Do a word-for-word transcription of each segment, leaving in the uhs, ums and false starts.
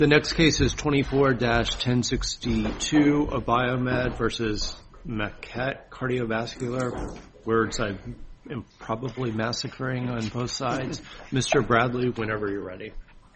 The next case is twenty-four dash ten sixty-two, Abiomed versus Maquette Cardiovascular. Words I am probably massacring on both sides. Mister Bradley, whenever you're ready.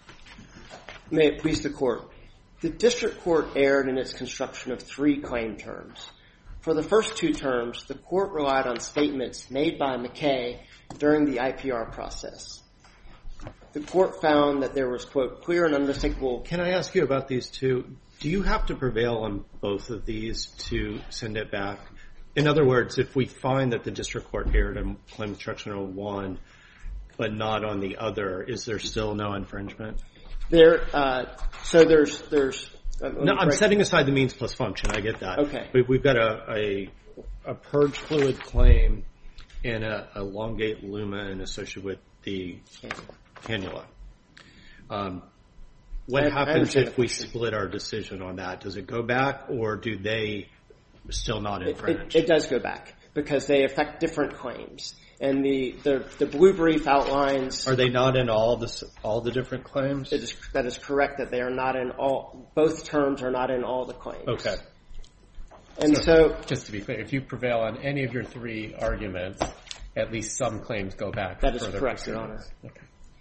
May it please the Court. The District Court erred in its construction of three claim terms. For the first two terms, the Court relied on statements made by McKay during the I P R process. The Court found that there was, quote, clear and unmistakable... Can I ask you about these two? Do you have to prevail on both of these to send it back? In other words, if we find that the District Court erred in claim construction on one, but not on the other, is there still no infringement? There, uh, so there's... there's uh, no, I'm setting aside the means plus function. I get that. Okay. But we've got a, a, a purge fluid claim and a elongate lumen associated with the cannula. Um, what I, happens I if we split our decision on that? Does it go back, or do they still not infringe? It, it, it does go back because they affect different claims. And the, the, the blue brief outlines... Are they not in all the, all the different claims? It is, that is correct, that they are not in all... Both terms are not in all the claims. Okay. And so... so just to be clear, if you prevail on any of your three arguments, at least some claims go back. That is further correct, Your Honor. Okay.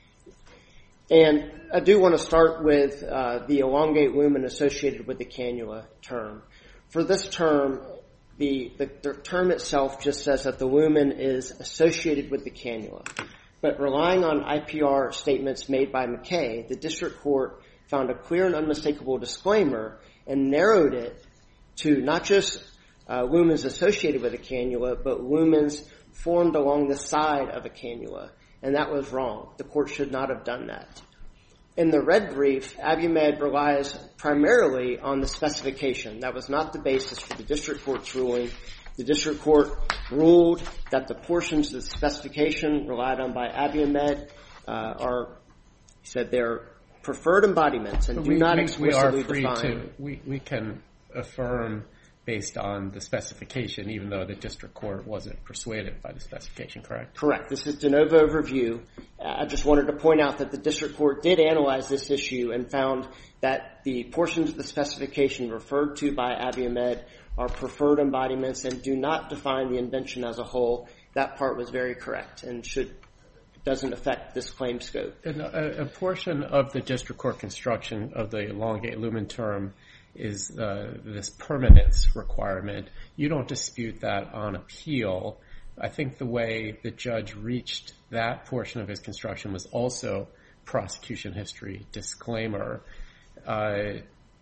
And I do want to start with uh, the elongate lumen associated with the cannula term. For this term... The, the, the term itself just says that the lumen is associated with the cannula. But relying on I P R statements made by McKay, the District Court found a clear and unmistakable disclaimer and narrowed it to not just uh, lumens associated with a cannula, but lumens formed along the side of a cannula. And that was wrong. The Court should not have done that. In the red brief, Abiomed relies primarily on the specification. That was not the basis for the District Court's ruling. The District Court ruled that the portions of the specification relied on by Abiomed uh, are, he said, they're preferred embodiments and but do we, not we, explicitly we are free define. To, we, we can affirm based on the specification, even though the District Court wasn't persuaded by the specification, correct? Correct. This is de novo review. I just wanted to point out that the District Court did analyze this issue and found that the portions of the specification referred to by Abiomed are preferred embodiments and do not define the invention as a whole. That part was very correct and should doesn't affect this claim scope. And a, a portion of the District Court construction of the elongate lumen term is uh, this permanence requirement. You don't dispute that on appeal. I think the way the judge reached that portion of his construction was also prosecution history disclaimer. Uh,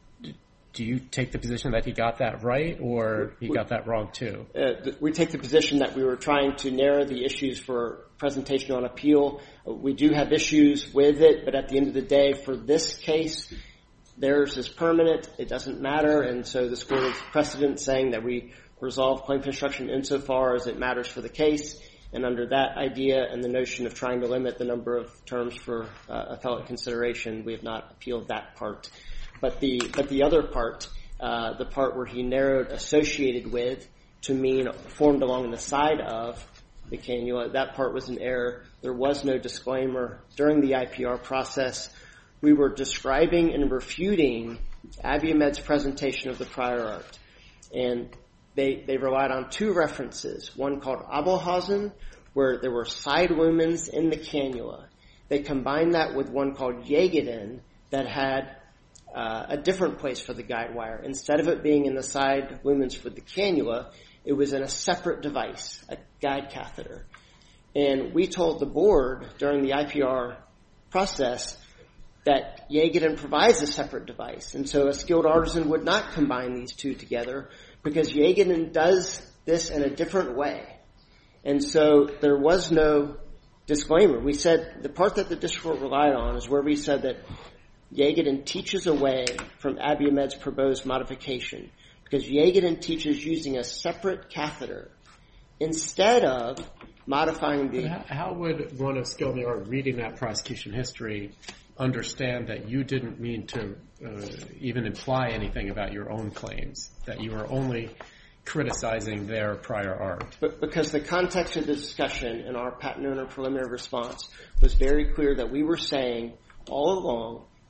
do you take the position that he got that right, or he got that wrong too? Uh, we take the position that we were trying to narrow the issues for presentation on appeal. We do have issues with it, but at the end of the day, for this case, theirs is permanent. It doesn't matter, and so this Court is precedent saying that we resolve claim construction insofar as it matters for the case. And under that idea and the notion of trying to limit the number of terms for uh, appellate consideration, we have not appealed that part. But the but the other part, uh, the part where he narrowed associated with to mean formed along the side of the cannula, that part was an error. There was no disclaimer during the I P R process. We were describing and refuting Abiomed's presentation of the prior art. And they, they relied on two references, one called Abelhausen, where there were side lumens in the cannula. They combined that with one called Yegeden that had uh, a different place for the guide wire. Instead of it being in the side lumens for the cannula, it was in a separate device, a guide catheter. And we told the board during the I P R process that Yegeden provides a separate device. And so a skilled artisan would not combine these two together because Yegeden does this in a different way. And so there was no disclaimer. We said the part that the district court relied on is where we said that Yegeden teaches away from Abiomed's proposed modification because Yegeden teaches using a separate catheter instead of modifying the... How, how would one of skilled in the art reading that prosecution history understand that you didn't mean to uh, even imply anything about your own claims, that you were only criticizing their prior art? But because the context of the discussion in our patent owner preliminary response was very clear that we were saying all along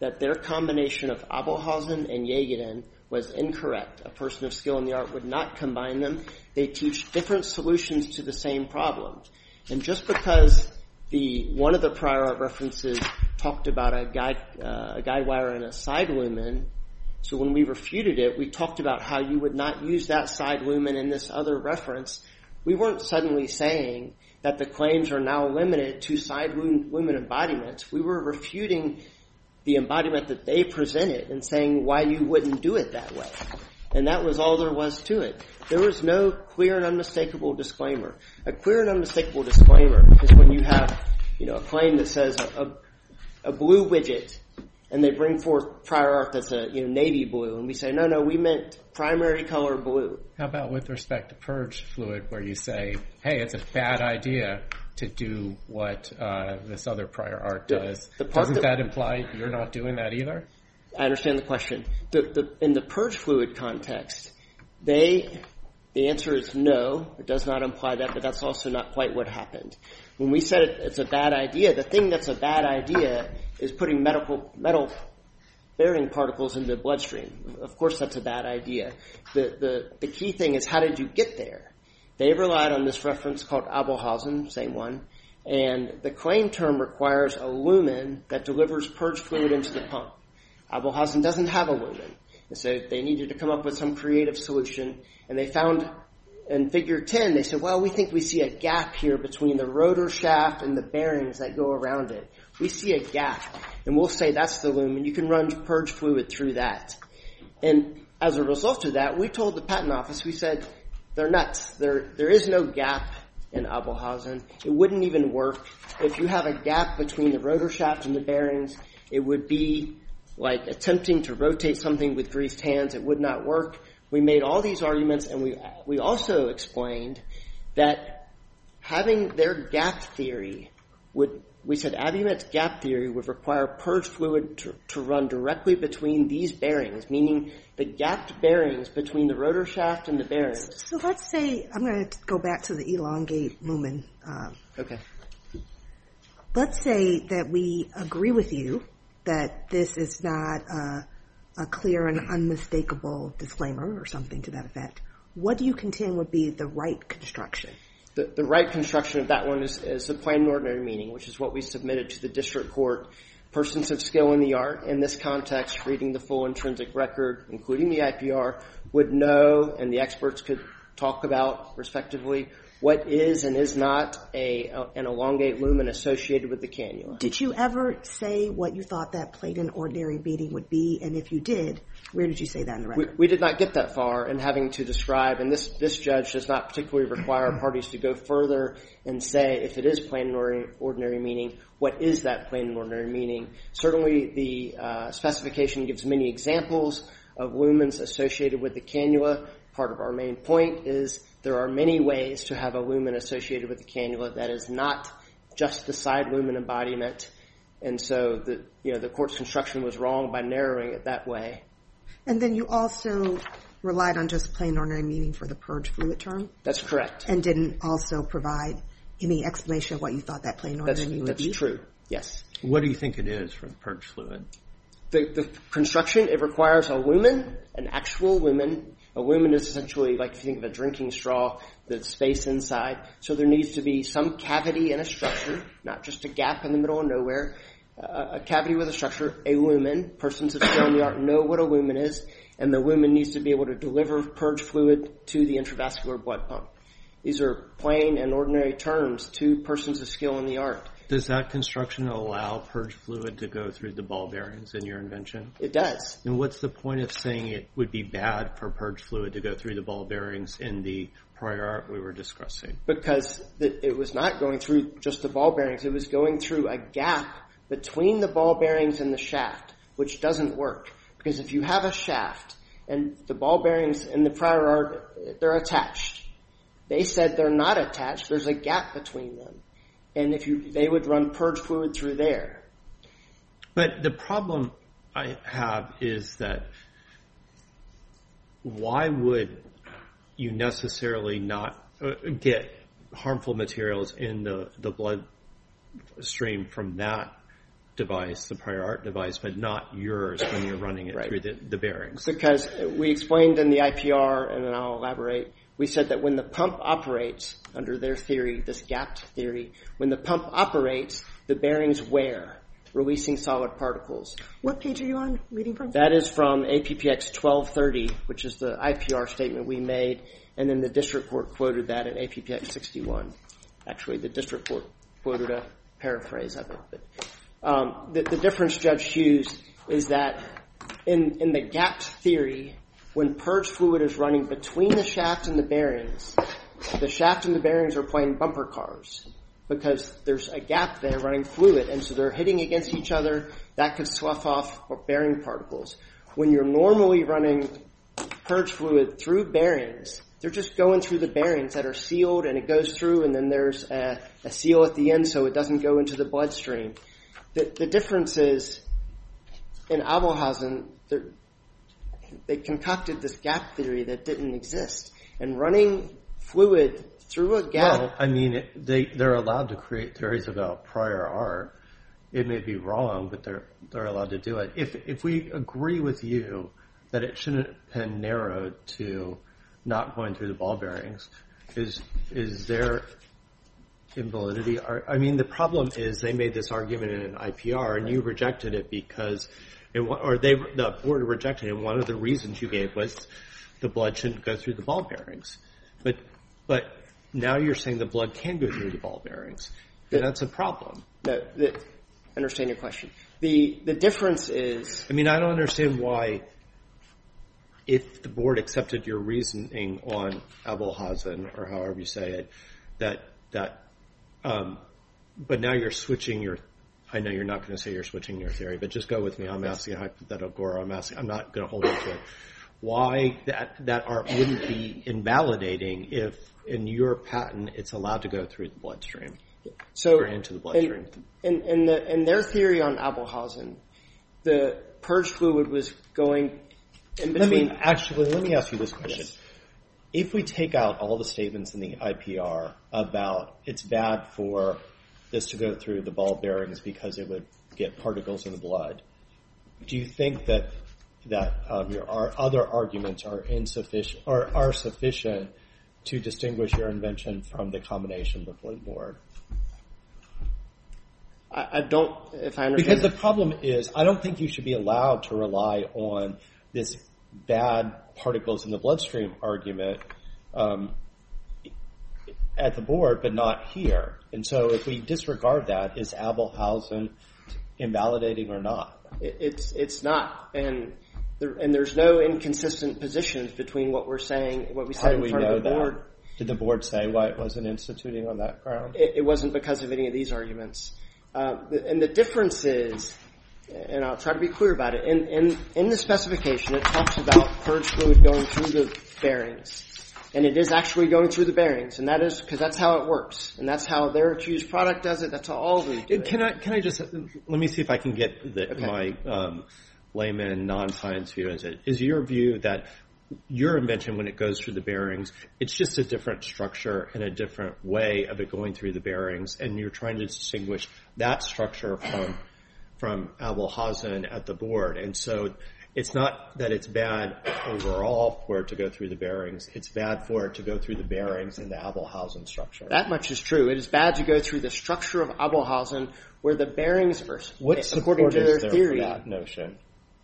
that their combination of Abelhausen and Yegeden was incorrect. A person of skill in the art would not combine them. They teach different solutions to the same problem. And just because the one of the prior art references talked about a guide, uh, a guide wire and a side lumen, so when we refuted it, we talked about how you would not use that side lumen in this other reference. We weren't suddenly saying that the claims are now limited to side lumen embodiments. We were refuting the embodiment that they presented and saying why you wouldn't do it that way. And that was all there was to it. There was no clear and unmistakable disclaimer. A clear and unmistakable disclaimer is when you have, you know, a claim that says a, a, a blue widget, and they bring forth prior art that's a, you know, navy blue, and we say, no, no, we meant primary color blue. How about with respect to purge fluid, where you say, hey, it's a bad idea to do what uh, this other prior art does? The, the Doesn't that, that imply you're not doing that either? I understand the question. The, the, in the purge fluid context, they the answer is no. It does not imply that, but that's also not quite what happened. When we said it, it's a bad idea, the thing that's a bad idea is putting medical, metal bearing particles into the bloodstream. Of course that's a bad idea. The, the, the key thing is how did you get there? They relied on this reference called Abelhausen, same one, and the claim term requires a lumen that delivers purge fluid into the pump. Abelhausen doesn't have a lumen, and so they needed to come up with some creative solution, and they found in figure ten, they said, well, we think we see a gap here between the rotor shaft and the bearings that go around it. We see a gap, and we'll say that's the lumen. You can run purge fluid through that. And as a result of that, we told the patent office, we said, they're nuts. There, there is no gap in Abelhausen. It wouldn't even work. If you have a gap between the rotor shaft and the bearings, it would be like attempting to rotate something with greased hands. It would not work. We made all these arguments, and we we also explained that having their gap theory would, we said Abimet's gap theory would require purge fluid to, to run directly between these bearings, meaning the gapped bearings between the rotor shaft and the bearings. So let's say, I'm going to go back to the elongate lumen. Um, okay. Let's say that we agree with you that this is not a, a clear and unmistakable disclaimer or something to that effect. What do you contend would be the right construction? The, the right construction of that one is, is the plain and ordinary meaning, which is what we submitted to the district court. Persons of skill in the art, in this context, reading the full intrinsic record, including the I P R, would know, and the experts could talk about, respectively, what is and is not a, a an elongate lumen associated with the cannula. Did you ever say what you thought that plain and ordinary meaning would be? And if you did, where did you say that in the record? We, we did not get that far in having to describe, and this, this judge does not particularly require parties to go further and say, if it is plain and ordinary, ordinary meaning, what is that plain and ordinary meaning? Certainly the uh, specification gives many examples of lumens associated with the cannula. Part of our main point is there are many ways to have a lumen associated with the cannula that is not just the side lumen embodiment. And so the, you know, the court's construction was wrong by narrowing it that way. And then you also relied on just plain and ordinary meaning for the purge fluid term? That's correct. And didn't also provide any explanation of what you thought that plain and ordinary that's, meaning would that's be? That's true, yes. What do you think it is for the purge fluid? The, the construction, it requires a lumen, an actual lumen. A lumen is essentially like if you think of a drinking straw, the space inside. So there needs to be some cavity in a structure, not just a gap in the middle of nowhere. Uh, a cavity with a structure, a lumen. Persons of skill in the art know what a lumen is, and the lumen needs to be able to deliver purge fluid to the intravascular blood pump. These are plain and ordinary terms to persons of skill in the art. Does that construction allow purge fluid to go through the ball bearings in your invention? It does. And what's the point of saying it would be bad for purge fluid to go through the ball bearings in the prior art we were discussing? Because it was not going through just the ball bearings. It was going through a gap between the ball bearings and the shaft, which doesn't work. Because if you have a shaft and the ball bearings in the prior art, they're attached. They said they're not attached. There's a gap between them. And if you, they would run purge fluid through there. But the problem I have is that why would you necessarily not get harmful materials in the, the blood stream from that device, the prior art device, but not yours when you're running it Right. through the, the bearings? Because we explained in the I P R, and then I'll elaborate, we said that when the pump operates, under their theory, this gapped theory, when the pump operates, the bearings wear, releasing solid particles. What page are you on reading from? That is from A P P X twelve thirty, which is the I P R statement we made, and then the district court quoted that in A P P X sixty-one. Actually, the district court quoted a paraphrase of it. But um, the, the difference, Judge Hughes, is that in, in the gapped theory, when purge fluid is running between the shaft and the bearings, the shaft and the bearings are playing bumper cars because there's a gap there running fluid, and so they're hitting against each other. That could slough off bearing particles. When you're normally running purge fluid through bearings, they're just going through the bearings that are sealed, and it goes through, and then there's a, a seal at the end so it doesn't go into the bloodstream. The, the difference is, in Abelhausen, they concocted this gap theory that didn't exist. And running fluid through a gap... Well, I mean, it, they, they're allowed to create theories about prior art. It may be wrong, but they're they're allowed to do it. If if we agree with you that it shouldn't have been narrowed to not going through the ball bearings, is is there invalidity? I mean, the problem is they made this argument in an I P R, and you rejected it because, it, or they the board rejected it, and one of the reasons you gave was the blood shouldn't go through the ball bearings. But but now you're saying the blood can go through the ball bearings, and that's a problem. No, the, I understand your question. The the difference is... I mean, I don't understand why, if the board accepted your reasoning on Abelhausen, or however you say it, that, that um, but now you're switching your, I know you're not going to say you're switching your theory, but just go with me. I'm asking a hypothetical, or I'm asking, I'm not going to hold on to it. Why that, that art wouldn't be invalidating if, in your patent, it's allowed to go through the bloodstream? So, or into the bloodstream. In, in, in, the, in their theory on Abelhausen, the purge fluid was going in between... Let me, actually, let me ask you this question. Yes. If we take out all the statements in the I P R about it's bad for this to go through the ball bearings because it would get particles in the blood, do you think that that um, your our other arguments are insufficient or are sufficient to distinguish your invention from the combination before the board? I don't, if I understand. Because the problem is, I don't think you should be allowed to rely on this bad particles in the bloodstream argument um, at the board, but not here. And so if we disregard that, is Abelhausen invalidating or not? It's it's not. And there, and there's no inconsistent positions between what we're saying, what we said in front of the board. Did the board say why it wasn't instituting on that ground? It, it wasn't because of any of these arguments. Uh, and the difference is, and I'll try to be clear about it, in, in, in the specification it talks about purge fluid going through the bearings. And it is actually going through the bearings, and that is because that's how it works. And that's how their accused product does it. That's how all of them do it. Can I, can I just, let me see if I can get the, okay. my um, layman, non-science view. Is it is your view that your invention, when it goes through the bearings, it's just a different structure and a different way of it going through the bearings, and you're trying to distinguish that structure from from Abelhausen at the board. And so it's not that it's bad overall for it to go through the bearings. It's bad for it to go through the bearings in the Abelhausen structure. That much is true. It is bad to go through the structure of Abelhausen where the bearings are, what according to their there theory. For that notion?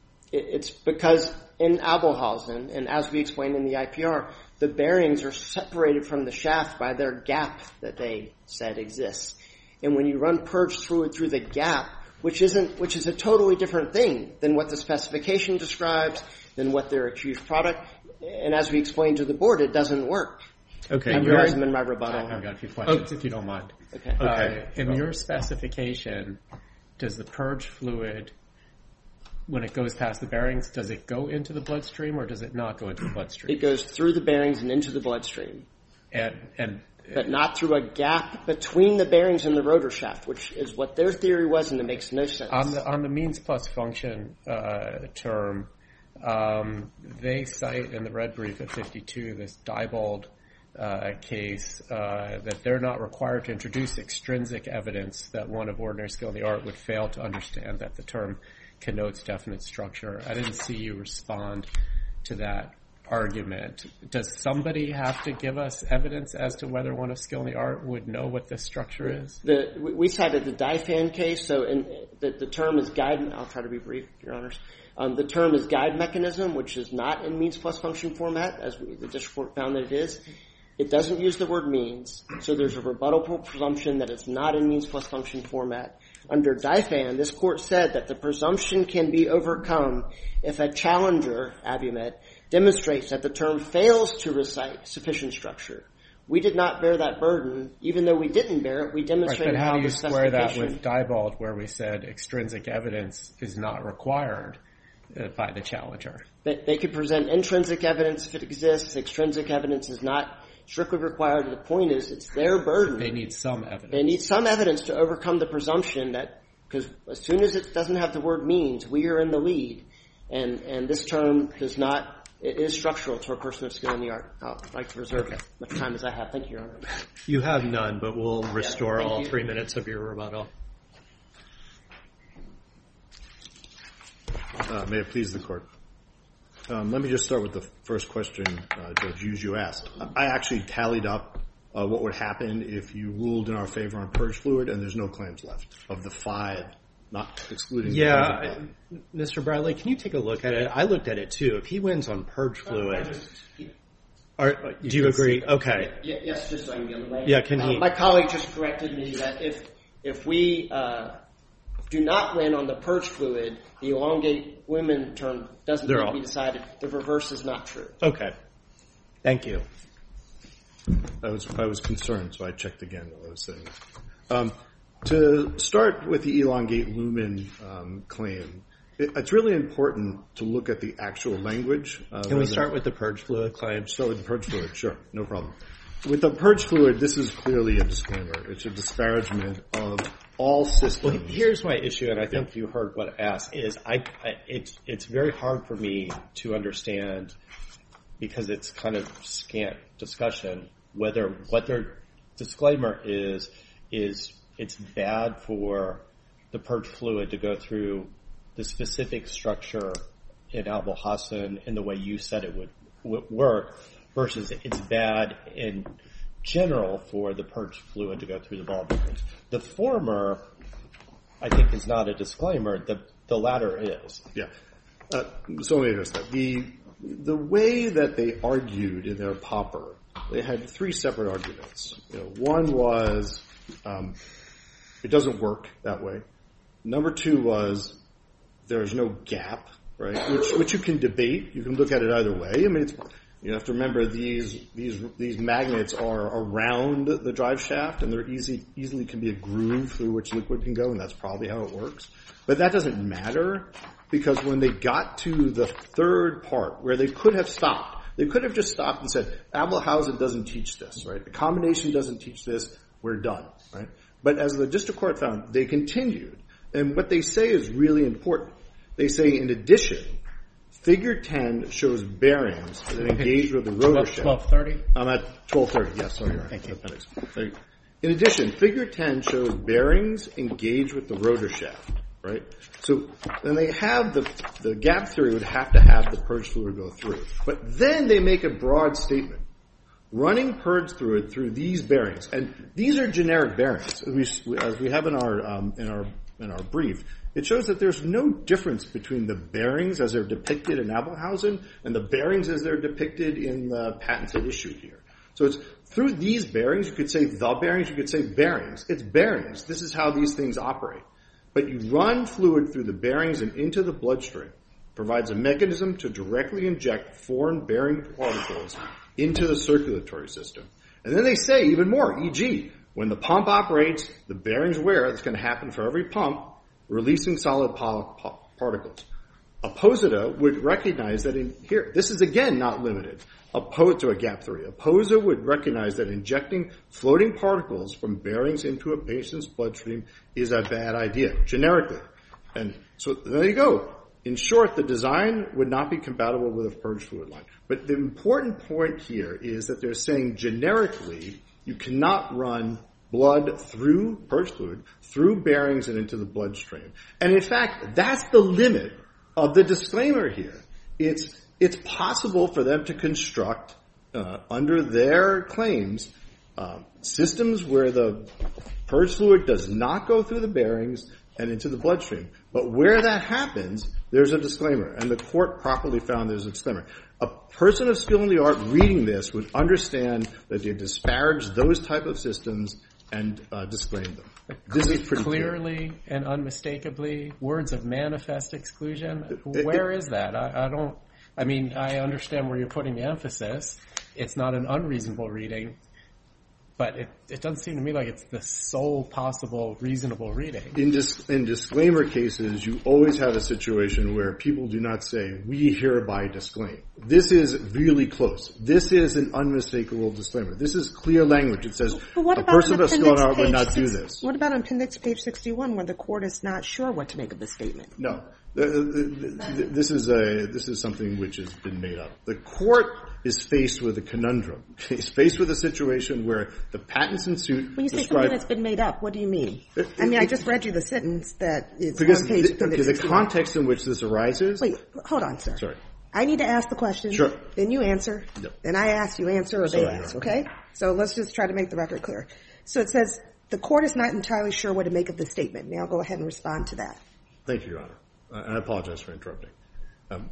It's because in Abelhausen, and as we explained in the I P R, the bearings are separated from the shaft by their gap that they said exists. And when you run purge fluid through the gap, which isn't, which is a totally different thing than what the specification describes, than what their accused product, and as we explained to the board, it doesn't work. Okay. I realize I'm in my rebuttal. I've got a few questions, oh. if you don't mind. Okay. okay. Uh, in your specification, does the purge fluid, when it goes past the bearings, does it go into the bloodstream or does it not go into the bloodstream? It goes through the bearings and into the bloodstream. And, and but not through a gap between the bearings and the rotor shaft, which is what their theory was, and it makes no sense. On the, on the means plus function uh, term, um, they cite in the red brief at fifty-two this Diebold uh, case uh, that they're not required to introduce extrinsic evidence that one of ordinary skill in the art would fail to understand that the term connotes definite structure. I didn't see you respond to that argument. Does somebody have to give us evidence as to whether one of skill in the art would know what this structure is? The, we cited the DIFAN case, so in, the, the term is guide. I'll try to be brief, Your Honors. Um, the term is guide mechanism, which is not in means plus function format, as we, the district court found that it is. It doesn't use the word means, so there's a rebuttable presumption that it's not in means plus function format. Under DIFAN, this court said that the presumption can be overcome if a challenger, Abumet, demonstrates that the term fails to recite sufficient structure. We did not bear that burden. Even though we didn't bear it, we demonstrated right, but how, how do you the square that specification... with Diebold, where we said extrinsic evidence is not required uh, by the challenger? They, they could present intrinsic evidence if it exists. Extrinsic evidence is not strictly required. The point is, it's their burden. They need some evidence. They need some evidence to overcome the presumption that, because as soon as it doesn't have the word means, we are in the lead. And, and this term does not... It is structural to a person of skill in the art. I'd like to reserve as much time as I have. Thank you, Your Honor. You have none, but we'll restore yeah, all you. three minutes of your rebuttal. Uh, may it please the Court. Um, let me just start with the first question, uh, Judge Hughes, you asked. I actually tallied up uh, what would happen if you ruled in our favor on purge fluid and there's no claims left of the five, not excluding yeah, the I, Mister Bradley, can you take a look at it? I looked at it too. If he wins on purge fluid, are, do you agree? Okay. Yeah, yes, just so I can be on the way. Yeah, can uh, he? My colleague just corrected me that if if we uh, do not win on the purge fluid, the elongate women term doesn't They're need to all- be decided. The reverse is not true. Okay. Thank you. I was I was concerned, so I checked again while I was saying it. Um, to start with the elongate lumen um, claim, it, it's really important to look at the actual language. Uh, Can we start with the purge fluid claim? Start with the purge fluid, sure, no problem. With the purge fluid, this is clearly a disclaimer. It's a disparagement of all systems. Well, here's my issue, and I think you heard what I asked, is I, I it's it's very hard for me to understand, because it's kind of scant discussion, whether what their disclaimer is, is it's bad for the purge fluid to go through the specific structure in Abulhassan in the way you said it would, would work, versus it's bad in general for the purge fluid to go through the ball bearings. The former, I think, is not a disclaimer. The the latter is. Yeah. Uh, so let me address that. The the way that they argued in their popper, they had three separate arguments. You know, one was um, it doesn't work that way. Number two was there's no gap, right? Which which you can debate. You can look at it either way. I mean, it's, you have to remember these these these magnets are around the drive shaft, and they're easy easily can be a groove through which liquid can go, and that's probably how it works. But that doesn't matter, because when they got to the third part where they could have stopped, they could have just stopped and said, Abulhausen doesn't teach this, right? The combination doesn't teach this. We're done, right? But as the district court found, they continued, and what they say is really important. They say, in addition, Figure ten shows bearings that engage with the rotor shaft. twelve thirty? I'm at twelve thirty, yes, sorry, you're right. Thank you. Appendix. Thank you. In addition, Figure ten shows bearings engage with the rotor shaft, right? So then they have the, the gap theory would have to have the purge fluid go through. But then they make a broad statement. Running purge fluid through these bearings, and these are generic bearings, as we, as we have in our, um, in our, in our brief. It shows that there's no difference between the bearings as they're depicted in Abulhausen and the bearings as they're depicted in the patents that issued here. So it's through these bearings, you could say the bearings, you could say bearings. It's bearings. This is how these things operate. But you run fluid through the bearings and into the bloodstream. Provides a mechanism to directly inject foreign bearing particles into the circulatory system. And then they say even more, for example, when the pump operates, the bearings wear, that's going to happen for every pump, releasing solid particles. Apposita would recognize that in here, this is again not limited opposed to a gap theory. Apposita would recognize that injecting floating particles from bearings into a patient's bloodstream is a bad idea, generically. And so there you go. in short, the design would not be compatible with a purge fluid line. But the important point here is that they're saying generically you cannot run blood through purge fluid, through bearings and into the bloodstream. And in fact, that's the limit of the disclaimer here. It's, it's possible for them to construct, uh, under their claims, uh, systems where the purge fluid does not go through the bearings and into the bloodstream. But where that happens, there's a disclaimer. And the court properly found there's a disclaimer. A person of skill in the art reading this would understand that they disparage those type of systems and uh, disclaim them. This is pretty clearly clear. and unmistakably words of manifest exclusion. It, Where it, is that? I, I don't. I mean, I understand where you're putting the emphasis. It's not an unreasonable reading, but it, it doesn't seem to me like it's the sole possible reasonable reading. In, dis, in disclaimer cases, you always have a situation where people do not say, we hereby disclaim. This is really close. This is an unmistakable disclaimer. This is clear language. It says a person of skill in art would not do this. What about on appendix page sixty-one where the court is not sure what to make of the statement? No. The, the, the, this is a this is something which has been made up. The court is faced with a conundrum. It's faced with a situation where the patents in suit. When you say describe, something that's been made up, what do you mean? It, I mean, it, I just read you the sentence that is because on page the, appendix the sixty-one. context in which this arises. Wait, hold on, sir. Sorry. I need to ask the question. Sure. Then you answer. Yep. Then I ask, you answer, or Sorry, they ask. Okay. So let's just try to make the record clear. So it says the court is not entirely sure what to make of the statement. Now go ahead and respond to that. Thank you, Your Honor. Uh, and I apologize for interrupting. Um,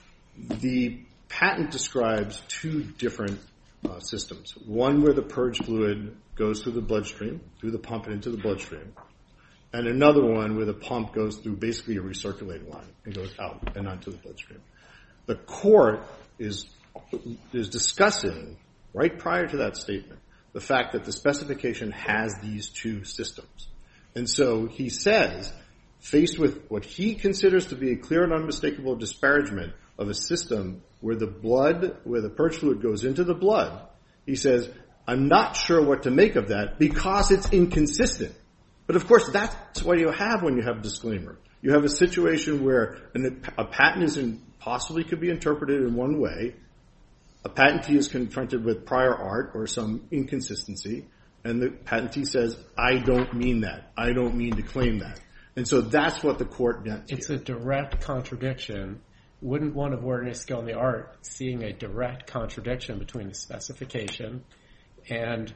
the patent describes two different uh, systems. One where the purge fluid goes through the bloodstream, through the pump and into the bloodstream, and another one where the pump goes through basically a recirculating line and goes out and onto the bloodstream. The court is is discussing, right prior to that statement, the fact that the specification has these two systems. And so he says, faced with what he considers to be a clear and unmistakable disparagement of a system where the blood, where the purge fluid goes into the blood, he says, I'm not sure what to make of that because it's inconsistent. But of course, that's what you have when you have a disclaimer. You have a situation where an, a patent is in, possibly could be interpreted in one way, a patentee is confronted with prior art or some inconsistency, and the patentee says, I don't mean that. I don't mean to claim that. And so that's what the court meant here. It's a direct contradiction. Wouldn't one of ordinary skill in the art seeing a direct contradiction between the specification and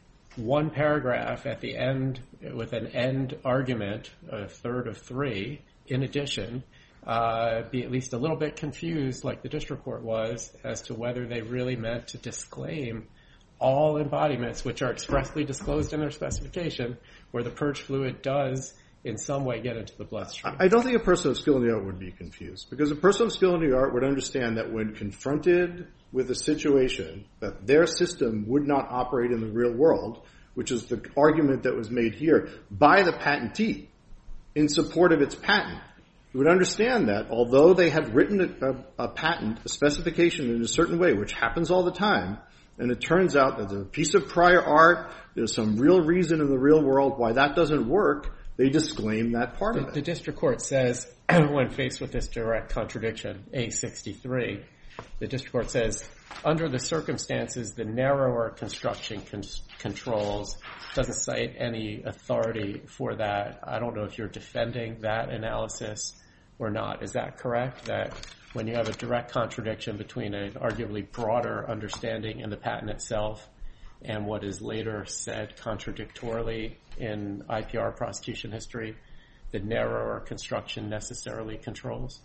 one paragraph at the end with an end argument, a third of three, in addition, uh, be at least a little bit confused, like the district court was, as to whether they really meant to disclaim all embodiments which are expressly disclosed in their specification, where the purge fluid does in some way get into the bloodstream. I don't think a person of skill in the art would be confused, because a person of skill in the art would understand that when confronted with a situation that their system would not operate in the real world, which is the argument that was made here by the patentee in support of its patent, you would understand that although they had written a, a, a patent, a specification in a certain way, which happens all the time, and it turns out that there's a piece of prior art, there's some real reason in the real world why that doesn't work, they disclaim that part the, of it. The district court says, when faced with this direct contradiction, A sixty-three, the district court says, under the circumstances, the narrower construction con- controls, doesn't cite any authority for that. I don't know if you're defending that analysis or not. Is that correct? That when you have a direct contradiction between an arguably broader understanding in the patent itself and what is later said contradictorily in I P R prosecution history, the narrower construction necessarily controls?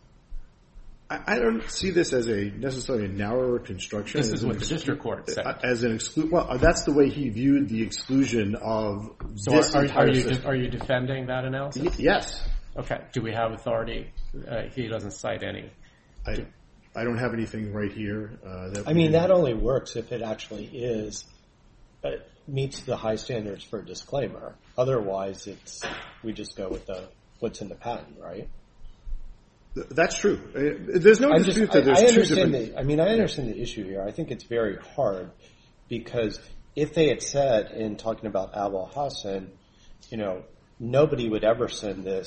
I don't see this as a necessarily a narrower construction. This is what the district court said. As an exclusion. Well, that's the way he viewed the exclusion of so this are, entire are you system. De- are you defending that analysis? Y- yes. Okay. Do we have authority? Uh, he doesn't cite any. I, I don't have anything right here. Uh, that I mean, that only works if it actually is uh, meets the high standards for a disclaimer. Otherwise, it's we just go with the what's in the patent, right? That's true. Uh, There's no I'm dispute just, that there's I, I two understand different... the, I mean, I understand the issue here. I think it's very hard because if they had said in talking about Abul Hassan, you know, nobody would ever send this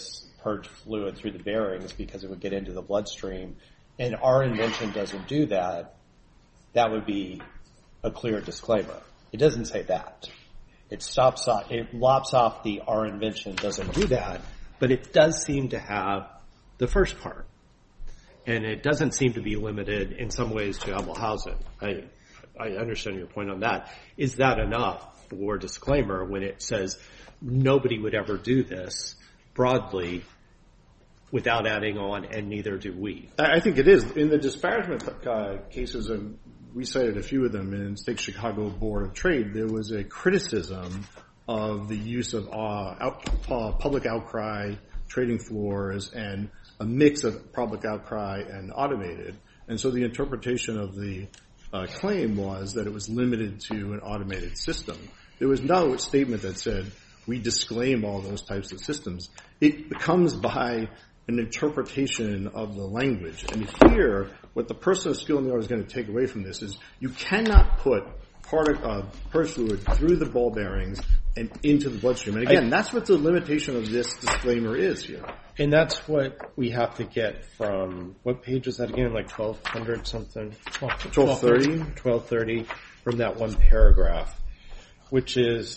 purge fluid through the bearings because it would get into the bloodstream, and our invention doesn't do that, that would be a clear disclaimer. It doesn't say that. It stops off, it lops off the our invention doesn't do that. But it does seem to have the first part. And it doesn't seem to be limited in some ways to Abelhausen. I, I understand your point on that. Is that enough for disclaimer when it says nobody would ever do this broadly without adding on, and neither do we? I think it is. In the disparagement uh, cases, um, we cited a few of them in State Chicago Board of Trade, there was a criticism of the use of uh, out, uh, public outcry, trading floors, and a mix of public outcry and automated. And so the interpretation of the uh, claim was that it was limited to an automated system. There was no statement that said, we disclaim all those types of systems. It comes by an interpretation of the language. And here, what the person of skill in the art is going to take away from this is you cannot put part of uh, purge fluid through the ball bearings and into the bloodstream. And again, I, that's what the limitation of this disclaimer is here. And that's what we have to get from, what page is that again, like twelve hundred something? twelve thirty? twelve thirty from that one paragraph, which is,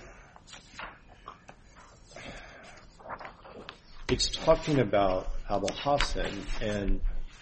it's talking about Abelhausen, and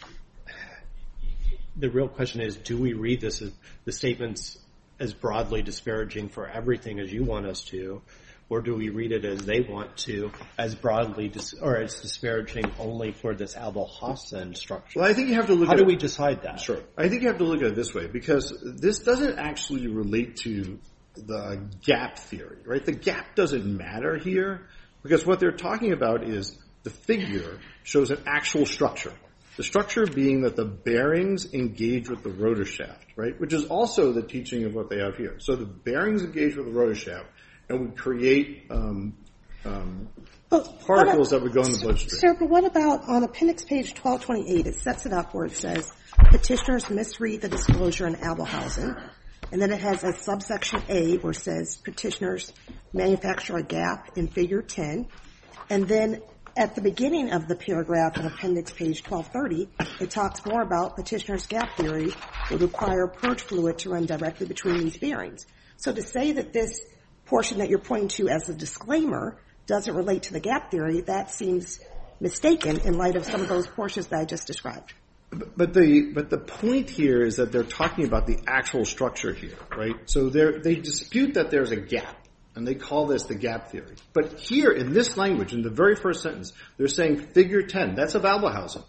the real question is, do we read this as the statements as broadly disparaging for everything as you want us to, or do we read it as they want to, as broadly, dis- or as disparaging only for this Abelhausen structure? Well, I think you have to look How at do it, we decide that? Sure. I think you have to look at it this way, because this doesn't actually relate to the gap theory, right? The gap doesn't matter here, because what they're talking about is the figure shows an actual structure. The structure being that the bearings engage with the rotor shaft, right? Which is also the teaching of what they have here. So the bearings engage with the rotor shaft, and we create um, um, particles that would go in the bloodstream. Sir, but what about on appendix page twelve twenty-eight, it sets it up where it says, petitioners misread the disclosure in Abelhausen, and then it has a subsection A where it says petitioners manufacture a gap in figure ten, and then at the beginning of the paragraph on appendix page twelve thirty, it talks more about petitioner's gap theory would require purge fluid to run directly between these bearings. So to say that this portion that you're pointing to as a disclaimer doesn't relate to the gap theory, that seems mistaken in light of some of those portions that I just described. But the but the point here is that they're talking about the actual structure here, right? So they they dispute that there's a gap. And they call this the gap theory. But here, in this language, in the very first sentence, they're saying figure ten, that's of Abelhausen,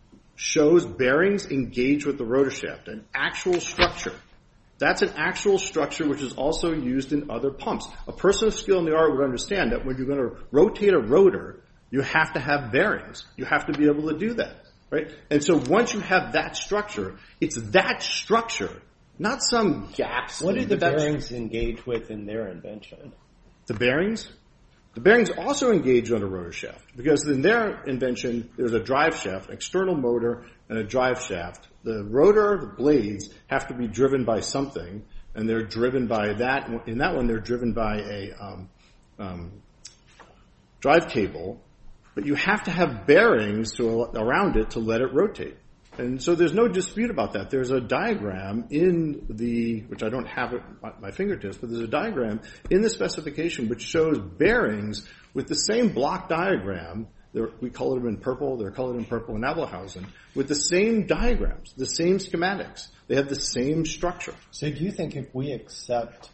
shows bearings engage with the rotor shaft, an actual structure. That's an actual structure which is also used in other pumps. A person of skill in the art would understand that when you're going to rotate a rotor, you have to have bearings. You have to be able to do that, right? And so once you have that structure, it's that structure, not some gaps. What did the bearings engage with in their invention? The bearings? The bearings also engage on a rotor shaft, because in their invention, there's a drive shaft, an external motor, and a drive shaft. The rotor, the blades, have to be driven by something, and they're driven by that. In that one, they're driven by a um, um, drive cable, but you have to have bearings to, around it to let it rotate. And so there's no dispute about that. There's a diagram in the, which I don't have at my fingertips, but there's a diagram in the specification which shows bearings with the same block diagram. They're, we color them in purple. They're colored in purple in Abelhausen with the same diagrams, the same schematics. They have the same structure. So do you think if we accept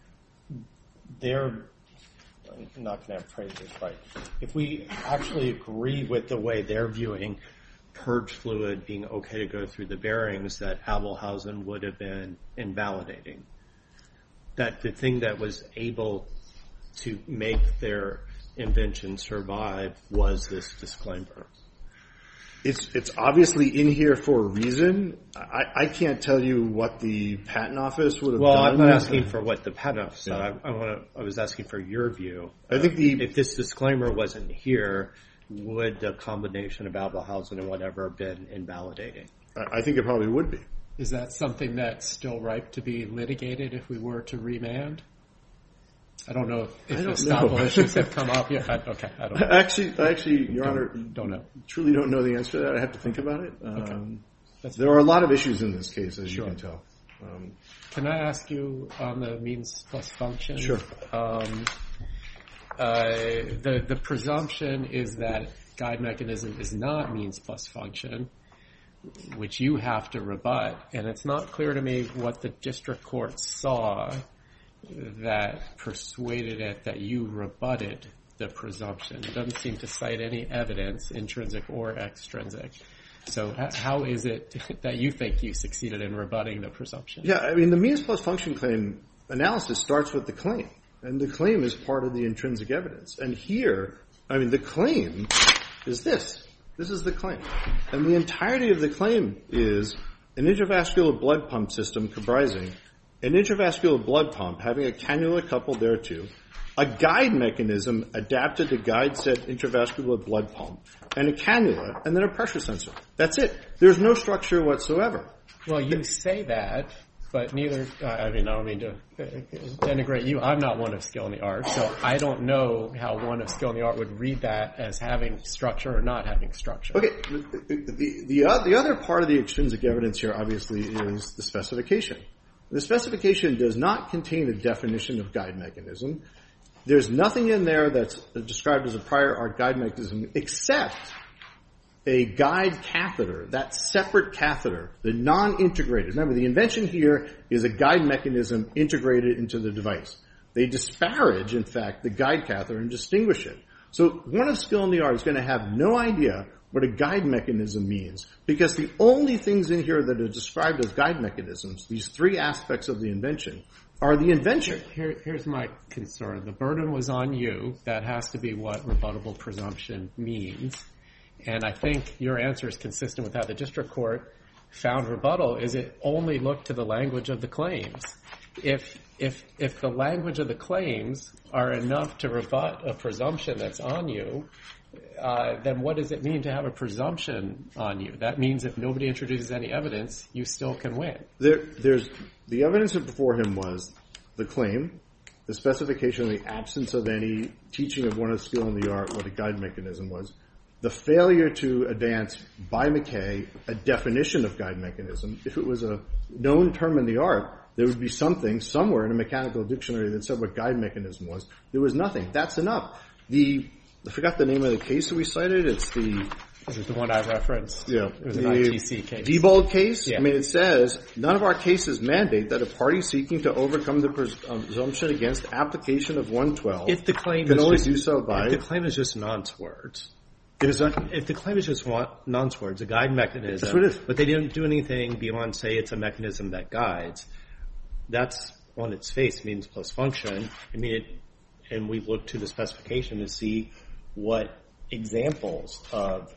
their, I'm not going to phrase this right, if we actually agree with the way they're viewing purge fluid being okay to go through the bearings, that Abelhausen would have been invalidating? That the thing that was able to make their invention survive was this disclaimer. It's it's obviously in here for a reason. I, I can't tell you what the patent office would have well, done. Well, I'm not asking for what the patent office said. Yeah. I, I, wanna, I was asking for your view. I think the if this disclaimer wasn't here, would the combination of Abelhausen and whatever have been invalidating? I think it probably would be. Is that something that's still ripe to be litigated if we were to remand? I don't know if I don't estoppel know. issues have come up yet. I, okay, I don't know. Actually, actually, Your Don't- Honor, don't know. truly don't know the answer to that. I have to think about it. Okay. Um, That's there are a lot of issues in this case, as Sure. you can tell. Um, Can I ask you on the means plus function? Sure. Um, uh, the the presumption is that guide mechanism is not means plus function, which you have to rebut, and it's not clear to me what the district court saw that persuaded it that you rebutted the presumption. It doesn't seem to cite any evidence, intrinsic or extrinsic. So h- how is it that you think you succeeded in rebutting the presumption? yeah, I mean, the means plus function claim analysis starts with the claim, and the claim is part of the intrinsic evidence. And here, I mean, the claim is this. This is the claim. And the entirety of the claim is an intravascular blood pump system comprising an intravascular blood pump having a cannula coupled thereto, a guide mechanism adapted to guide said intravascular blood pump, and a cannula, and then a pressure sensor. That's it. There's no structure whatsoever. Well, you say that, but neither, uh, I mean, I don't mean to uh, denigrate you. I'm not one of skill in the art, so I don't know how one of skill in the art would read that as having structure or not having structure. Okay, the, the, the, uh, the other part of the extrinsic evidence here, obviously, is the specification. The specification does not contain a definition of guide mechanism. There's nothing in there that's described as a prior art guide mechanism except a guide catheter, that separate catheter, the non-integrated. Remember, the invention here is a guide mechanism integrated into the device. They disparage, in fact, the guide catheter and distinguish it. So one of skill in the art is going to have no idea what a guide mechanism means, because the only things in here that are described as guide mechanisms, these three aspects of the invention, are the invention. Here, here's my concern. The burden was on you. That has to be what rebuttable presumption means. And I think your answer is consistent with how the district court found rebuttal, is it only looked to the language of the claims. If, if, if the language of the claims are enough to rebut a presumption that's on you, uh, then what does it mean to have a presumption on you? That means if nobody introduces any evidence, you still can win. There, there's, the evidence before him was the claim, the specification, the absence of any teaching of one of skill in the art, what a guide mechanism was, the failure to advance by McKay a definition of guide mechanism. If it was a known term in the art, there would be something somewhere in a mechanical dictionary that said what guide mechanism was. There was nothing. That's enough. The, I forgot the name of the case that we cited. It's the, This is the one I referenced. yeah, It was the an I T C case. Diebold case. Yeah. I mean, it says none of our cases mandate that a party seeking to overcome the presumption against application of one twelve If the claim can is only just, do so by. if the claim is just nonce words, Is that, if the claim is just one, nonce words, a guide mechanism, That's what it is. but they didn't do anything beyond say it's a mechanism that guides, that's on its face means plus function. I mean, it, and we look to the specification to see what examples of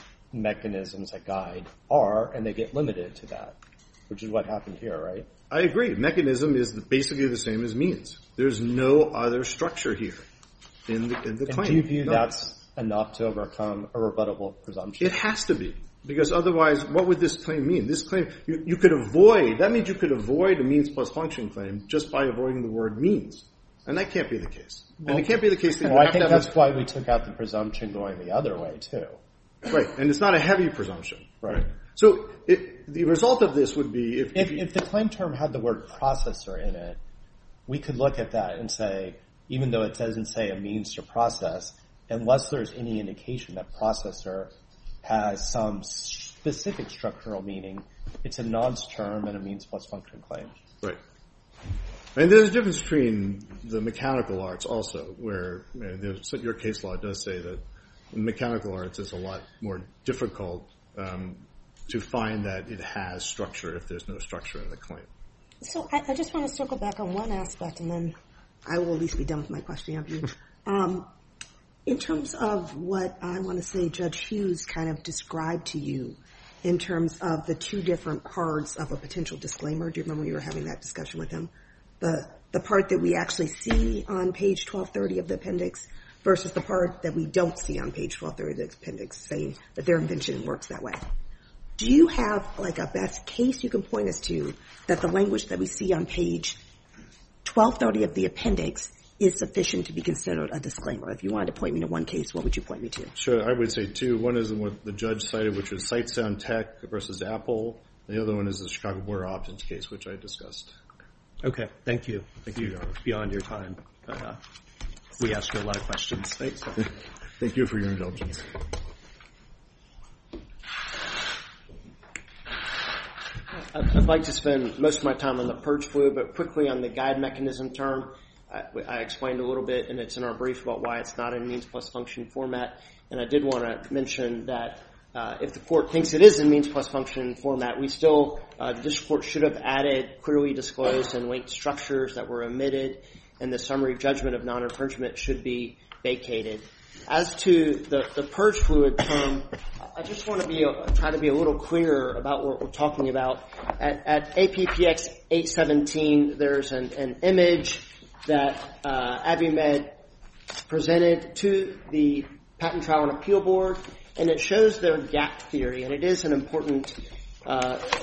mechanisms that guide are, and they get limited to that, which is what happened here, right? I agree. Mechanism is basically the same as means. There's no other structure here in the, in the And claim. do you view No. that's enough to overcome a rebuttable presumption? It has to be. Because otherwise, what would this claim mean? This claim, you, you could avoid, that means you could avoid a means plus function claim just by avoiding the word means. And that can't be the case. Well, and it can't be the case that you well, I have think to have that's why we took out the presumption going the other way, too. a, right. And it's not a heavy presumption. Right. So it, the result of this would be if, If, if, if the claim term had the word processor in it, we could look at that and say, even though it doesn't say a means to process, unless there's any indication that processor has some specific structural meaning, it's a nonce term and a means plus function claim. right. And there's a difference between the mechanical arts also, where you know, there's, your case law does say that in mechanical arts it's a lot more difficult um, to find that it has structure if there's no structure in the claim. So I, I just want to circle back on one aspect, and then I will at least be done with my question of you. Um, in terms of what I want to say Judge Hughes kind of described to you in terms of the two different parts of a potential disclaimer, do you remember when you were having that discussion with him? The, the part that we actually see on page twelve thirty of the appendix versus the part that we don't see on page twelve thirty of the appendix saying that their invention works that way. Do you have like a best case you can point us to that the language that we see on page twelve thirty of the appendix is sufficient to be considered a disclaimer? If you wanted to point me to one case, what would you point me to? Sure, I would say two. One is what the judge cited, which was Sight Sound Tech versus Apple. The other one is the Chicago Board of Options case, which I discussed. Okay, thank you. Thank you, Your Honor. Beyond your time. But, uh, we asked you a lot of questions. Thanks. Thank you for your indulgence. I'd like to spend most of my time on the purge fluid, but quickly on the guide mechanism term. I, I explained a little bit, and it's in our brief about why it's not in means plus function format. And I did want to mention that uh, if the court thinks it is in means plus function format, we still, uh, the district court should have added clearly disclosed and linked structures that were omitted, and the summary judgment of non-infringement should be vacated. As to the, the purge fluid term, I just want to be a, try to be a little clearer about what we're talking about. At, at A P P X eight seventeen, there's an, an image that uh, Abiomed presented to the Patent Trial and Appeal Board, and it shows their gap theory, and it is an important uh,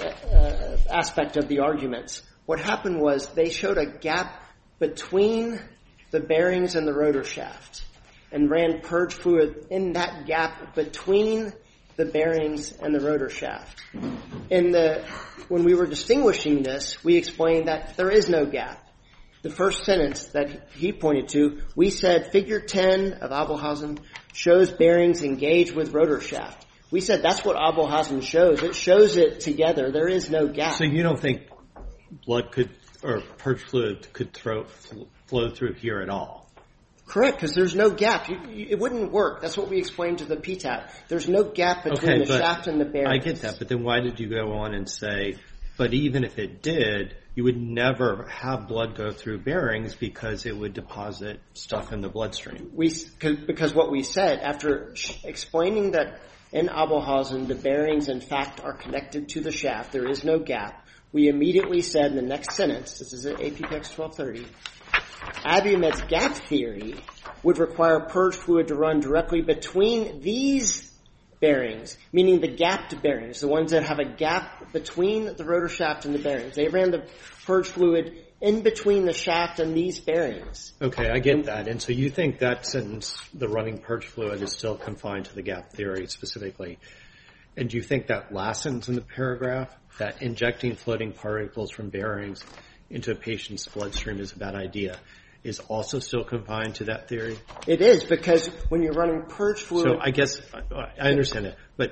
uh, aspect of the arguments. What happened was they showed a gap between the bearings and the rotor shaft, and ran purge fluid in that gap between the bearings and the rotor shaft. In the, when we were distinguishing this, we explained that there is no gap. The first sentence that he pointed to, we said figure ten of Abelhausen shows bearings engaged with rotor shaft. We said that's what Abelhausen shows. It shows it together. There is no gap. So you don't think blood could, or purge fluid could throw, flow through here at all? Correct, because there's no gap. You, you, it wouldn't work. That's what we explained to the P T A P. There's no gap between okay, the shaft and the bearings. I get that, but then why did you go on and say, but even if it did, you would never have blood go through bearings because it would deposit stuff in the bloodstream? We, because what we said, after explaining that in Abelhausen the bearings in fact are connected to the shaft, there is no gap, we immediately said in the next sentence, this is at A P P X twelve thirty, Abiomed's gap theory would require purge fluid to run directly between these bearings, meaning the gapped bearings, the ones that have a gap between the rotor shaft and the bearings. They ran the purge fluid in between the shaft and these bearings. Okay, I get that. And so you think that sentence, the running purge fluid, is still confined to the gap theory specifically. And do you think that last sentence in the paragraph, that injecting floating particles from bearings into a patient's bloodstream is a bad idea, is also still confined to that theory? It is, because when you're running purge fluid... So I guess, I understand it, but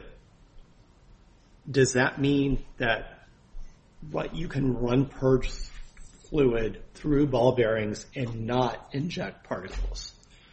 does that mean that what you can run purge fluid through ball bearings and not inject particles?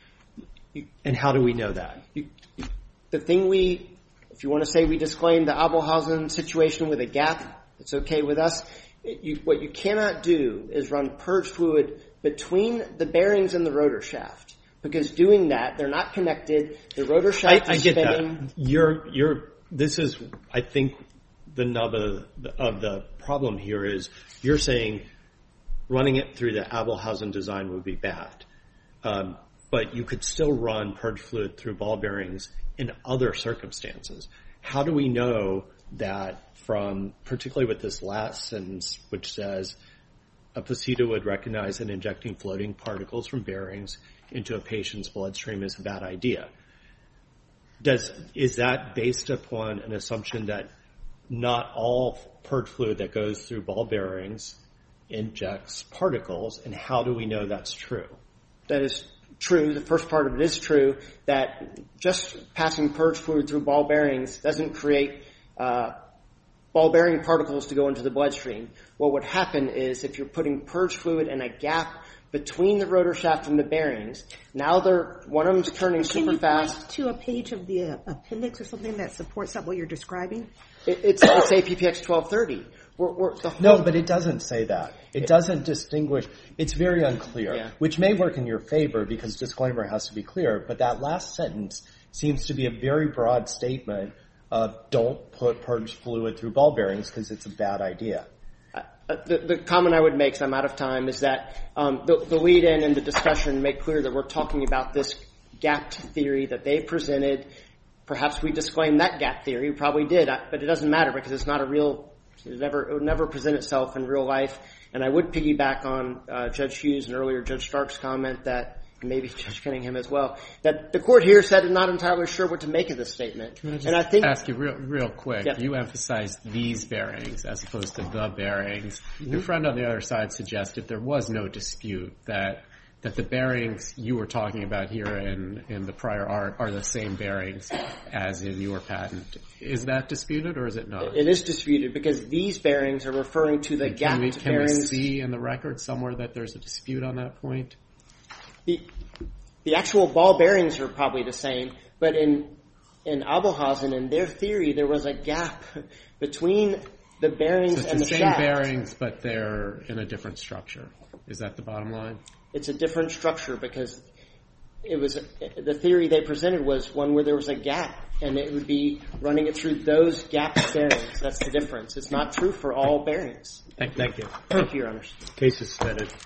And how do we know that? The thing we, if you want to say we disclaim the Abelhausen situation with a gap, it's okay with us. It, you, what you cannot do is run purge fluid between the bearings and the rotor shaft, because doing that, they're not connected. The rotor shaft I, is I get spinning. That. You're, you're, this is, I think, the nub of the, of the problem here is you're saying running it through the Abelhausen design would be bad, um, but you could still run purge fluid through ball bearings in other circumstances. How do we know that from, particularly with this last sentence, which says a posita would recognize that injecting floating particles from bearings into a patient's bloodstream is a bad idea? Does, is that based upon an assumption that not all purge fluid that goes through ball bearings injects particles, and how do we know that's true? That is true. The first part of it is true, that just passing purge fluid through ball bearings doesn't create uh, ball bearing particles to go into the bloodstream. What would happen is if you're putting purge fluid in a gap between the rotor shaft and the bearings, now they're, one of them's turning Can super you fast. point to a page of the uh, appendix or something that supports that what you're describing? It, it's, it's A P P X twelve thirty. We're, we're, the whole, No, but it doesn't say that. It doesn't distinguish. It's very unclear, Yeah. which may work in your favor because disclaimer has to be clear, but that last sentence seems to be a very broad statement of don't put purge fluid through ball bearings because it's a bad idea. Uh, the, the comment I would make, because I'm out of time, is that um, the, the lead-in and the discussion make clear that we're talking about this gapped theory that they presented. Perhaps we disclaimed that gap theory. We probably did, but it doesn't matter because it's not a real It, never, it would never present itself in real life. And I would piggyback on uh, Judge Hughes and earlier Judge Stark's comment that, and maybe Judge Cunningham as well, that the court here said I'm not entirely sure what to make of this statement. Can I just and I think, ask you real, real quick, yep. you emphasized these bearings as opposed to the bearings. Mm-hmm. Your friend on the other side suggested there was no dispute that that the bearings you were talking about here in, in the prior art are the same bearings as in your patent. Is that disputed or is it not? It is disputed because these bearings are referring to the can gapped we, can bearings. Can we see in the record somewhere that there's a dispute on that point? The, the actual ball bearings are probably the same, but in in Abelhausen, in their theory, there was a gap between the bearings so it's and the the same shaft. bearings, but they're in a different structure. Is that the bottom line? It's a different structure because it was the theory they presented was one where there was a gap, and it would be running it through those gapped bearings. That's the difference. It's not true for all bearings. Thank, thank you. Thank you, Your Honors. Case is submitted.